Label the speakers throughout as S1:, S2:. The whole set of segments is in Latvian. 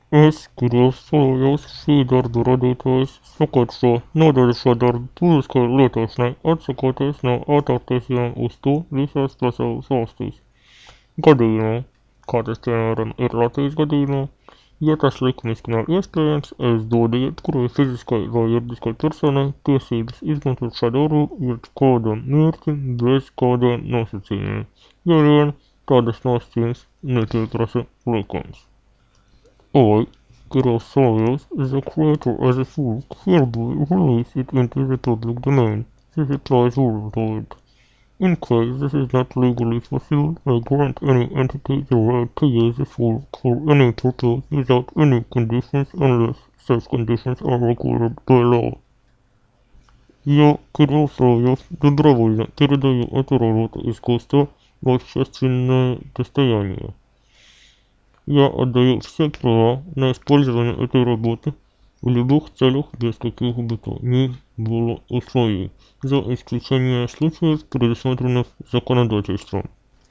S1: Es grozījos šī darba radītājs sakārto nodaļas publiskai lietošanai, atsakoties no autortiesībām uz to visās pasaules valstīs. Gadījumā, kā tas piemēram ir Latvijas gadījumā, ja tas likumiski nav iespējams, es dodu jebkurai fiziskai vai juridiskai personai tiesības izmantot šādu jebkādam mērķim bez kādiem nosacījumiem, ja vien tādas nosacījums nepieprasa likums. I, Girausolius, is a creator as a fool hereby release it into the public domain. This applies worldwide. In case this is not legally possible, I grant any entity the right to use the fool for any purpose without any conditions unless such conditions are required by law. Я, Кирилл Соловьев, добровольно передаю эту работу искусства в общественное достояние. Я отдаю все права на использование этой работы в любых целях без каких бы то ни было условий, за исключением случаев, предусмотренных законодательством.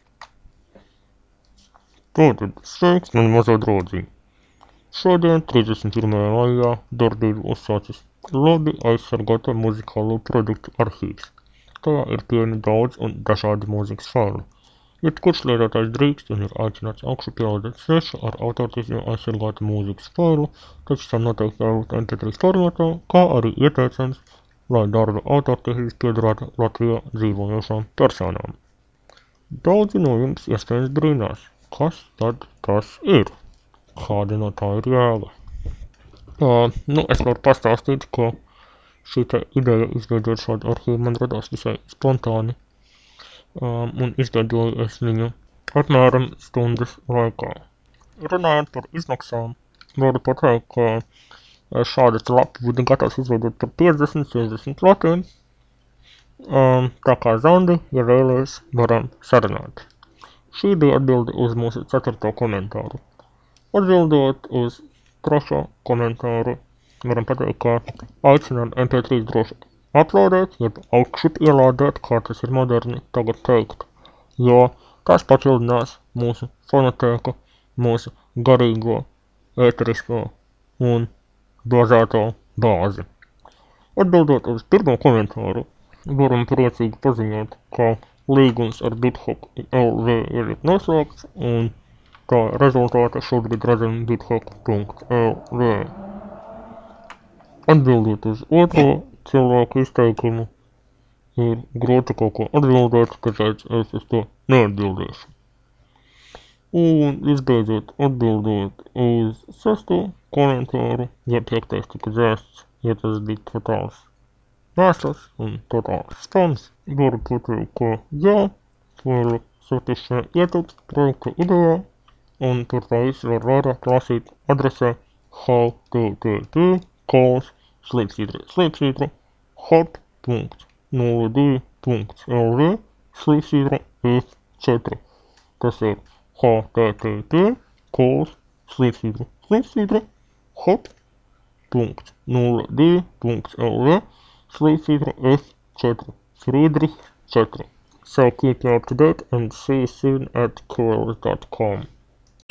S1: Tātad sveiks, mani mazie draudziņi! Šodien, 31. maijā, darbību uzsācis labi aizsargāta muzikālo produktu arhīvs. Tajā ir pieejami daudz un dažādi mūzikas faili. Jebkurš lietotājs drīkst un ir aicināts augšupielādēt svešu ar autortiesībām aizsargātu mūzikas failu, taču tam noteikti jābūt MP3 formātā, kā arī ieteicams, lai darba autortiesības piederētu Latvijā dzīvojošām personām. Daudzi no jums iespējams brīnās, kas tad tas ir? Kāda no tā ir jēga? Es varu pastāstīt, ka šī ideja izveidot šādu arhīvu man radās visai spontāni. Un izveidoju es viņu apmēram stundas laikā. Runājot par izmaksām, varu pateikt, ka šādu lapu būtu gatavs izveidot par 50-60 latiem. Tā kā Zandi, ja vēlies, varam sarunāt. Šī bija atbilde uz mūsu 4. komentāru. Atbildot uz 3. komentāru, varam pateikt, ka aicinām MP3 droši uploadēt, jeb augšupielādēt, kā tas ir moderni tagad teikt, jo tas papildinās mūsu fonotēku, mūsu garīgo, ēterisko un bāzēto bāzi. Atbildot uz 1. komentāru, varam priecīgi paziņot, ka līgums ar BitHop LV ir noslēgts, un kā rezultātā šobrīd redzam bithop.lv. Atbildot uz 2. cilvēku izteikumu, ir grūti kaut ko atbildēt, tāpēc es uz to neatbildēšu. Un visbeidzot, atbildot uz 6. komentāru, ja 5. tika dzēsts, ja tas bija totāls mēsls un totāls spams, varu pateikt, ka jā, varu satikšanai ietilpst projekta idejā, un par tā visu var vairāk lasīt adresē http://hop.02.lv/f4. Tas ir http://hop.02.lv/f4. Friedrich 4. So keep you up to date and see you soon at cool.com.